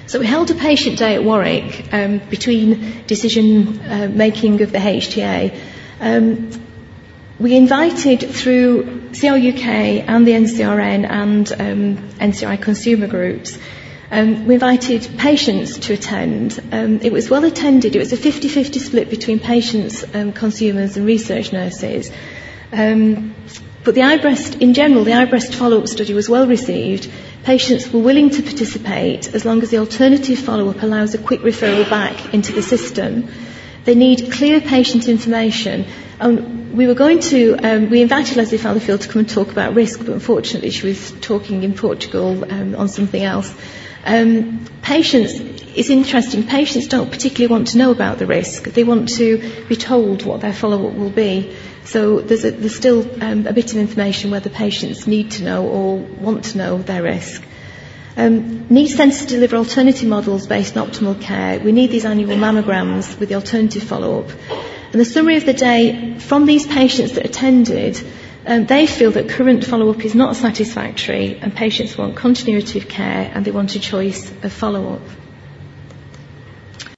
So we held a patient day at Warwick between decision making of the HTA. We invited through CRUK and the NCRN and NCI consumer groups, we invited patients to attend. It was well attended. It was a 50-50 split between patients, consumers and research nurses. But the iBreast, in general, the iBreast follow-up study was well received. Patients were willing to participate as long as the alternative follow-up allows a quick referral back into the system. They need clear patient information. We were going to, we invited Leslie Fallowfield to come and talk about risk, but unfortunately she was talking in Portugal on something else. Patients, it's interesting, patients don't particularly want to know about the risk. They want to be told what their follow-up will be. So there's still a bit of information whether patients need to know or want to know their risk. Need centres to deliver alternative models based on optimal care. We need these annual mammograms with the alternative follow-up. And the summary of the day from these patients that attended, they feel that current follow-up is not satisfactory and patients want continuity of care and they want a choice of follow-up.